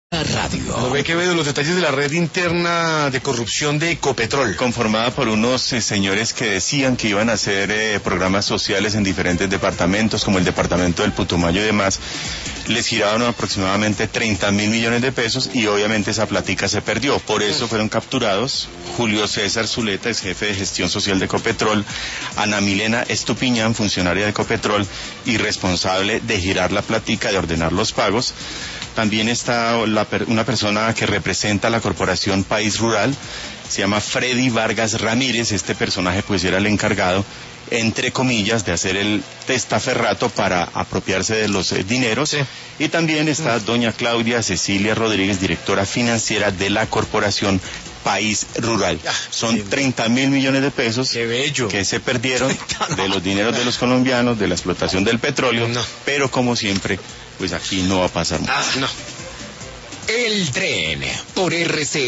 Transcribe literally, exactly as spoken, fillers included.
Radio. No ve que ve los detalles de la red interna de corrupción de Ecopetrol. Conformada por unos eh, señores que decían que iban a hacer eh, programas sociales en diferentes departamentos, como el departamento del Putumayo y demás. Les giraron aproximadamente treinta mil millones de pesos y obviamente esa platica se perdió. Por eso fueron capturados Julio César Zuleta, es jefe de gestión social de Ecopetrol, Ana Milena Estupiñán, funcionaria de Ecopetrol y responsable de girar la platica, de ordenar los pagos. También está la, una persona que representa a la corporación País Rural, se llama Freddy Vargas Ramírez. Este personaje pues era el encargado, entre comillas, de hacer el testaferrato para apropiarse de los eh, dineros. Sí. Y también está doña Claudia Cecilia Rodríguez, directora financiera de la corporación País Rural. Son treinta mil millones de pesos. ¡Qué bello! Que se perdieron de los dineros de los colombianos, de la explotación del petróleo, no. Pero como siempre, pues aquí no va a pasar más. Ah, no. El tren por R C.